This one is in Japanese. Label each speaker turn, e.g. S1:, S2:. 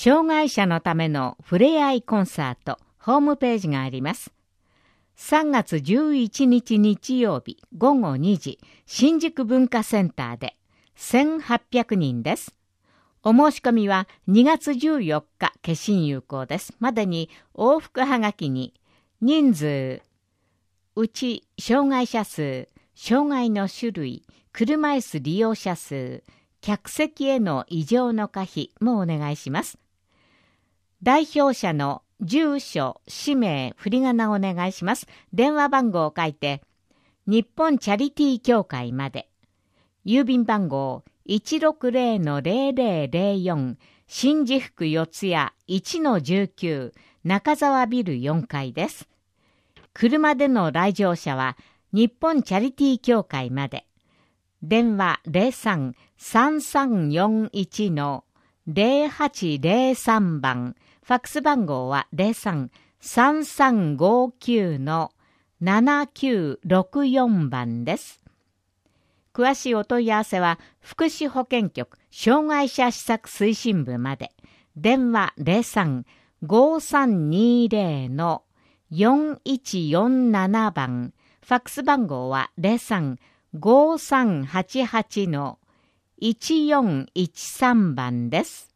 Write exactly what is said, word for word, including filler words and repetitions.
S1: 障害者のためのふれあいコンサート、ホームページがあります。さんがつじゅういちにち日曜日ごごにじ、新宿文化センターでせんはっぴゃくにんです。お申し込みはにがつじゅうよっか決心有効です。までに往復はがきに人数、うち障害者数、障害の種類、車椅子利用者数、客席への異常の可否もお願いします。代表者の住所、氏名、振り仮名をお願いします。電話番号を書いて、日本チャリティー協会まで。郵便番号 いちろくぜろのぜろぜろぜろよん 新宿区四谷 いちのじゅうきゅう 中沢ビルよんかいです。車での来場者は日本チャリティー協会まで。電話 ゼロさん さんさんよんいち のぜろはちぜろさん 番。ファックス番号は ゼロさん さんさんごきゅう のななきゅうろくよん 番です。詳しいお問い合わせは福祉保健局障害者施策推進部まで。電話 ゼロさん ごさんにぜろ のよんいちよんなな 番。ファックス番号は ゼロさん ごさんはちはち のいちよんいちさん 番です。